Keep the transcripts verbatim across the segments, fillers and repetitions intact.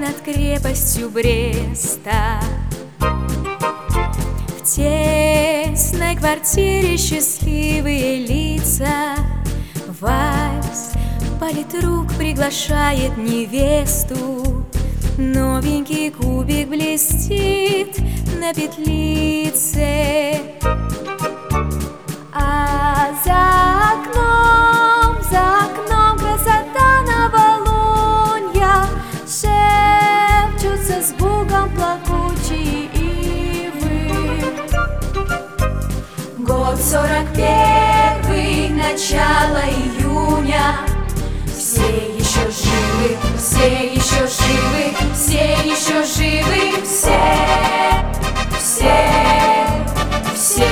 над крепостью Бреста. В тесной квартире счастливые лица. Вальс, политрук приглашает невесту. Новенький кубик блестит на петлице. А за окном, за окном красота новолунья. Шепчутся с бугом плакучие ивы. Год сорок первый, начало июня. Все еще живы, все еще живы, все еще живы, все, все, все.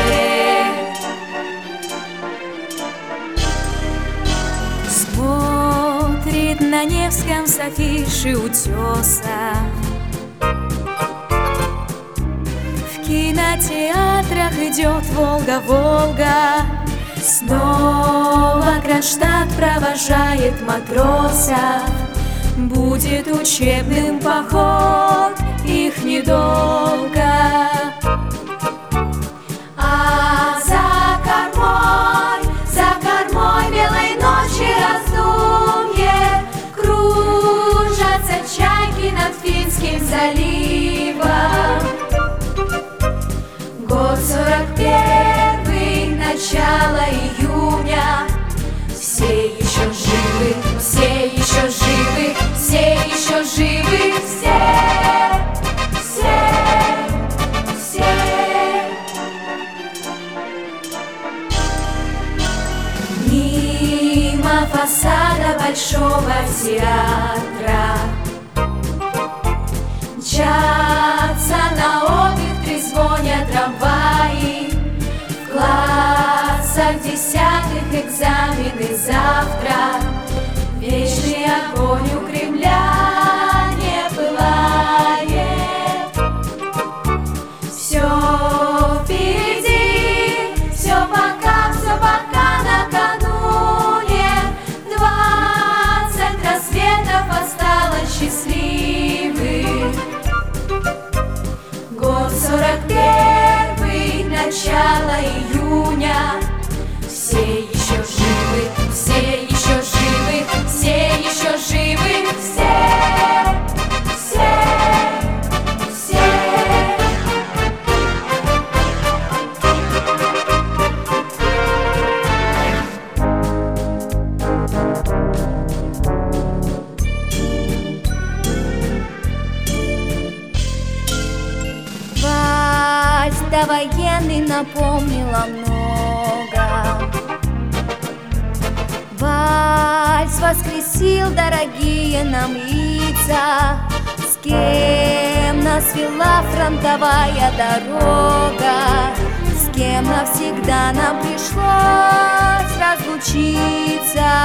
Смотрит на Невском с афиши утеса. В кинотеатрах идет «Волга-Волга». Снова Кронштадт провожает матросов. Будет учебным поход, их недолго. А за кормой, за кормой белой ночи раздумье. Кружатся чайки над Финским заливом. Год сорок первый, начало июня. Все еще живы, все еще живы, все еще живы, все, все, все. Мимо фасада Большого театра мчатся на обе трезвонят трамваи. В классах десятых экзамены завтра. Вечный огонь у Кремля не пылает. Все впереди, все пока, все пока накануне. Двадцать рассветов осталось счастливых. Год сорок первый, начало июня. Все еще живы, все еще живы, все еще живы, все, все, все. Вальс довоенный напомнила много. Вальс воскресил дорогие нам лица. С кем нас вела фронтовая дорога, с кем навсегда нам пришлось разлучиться.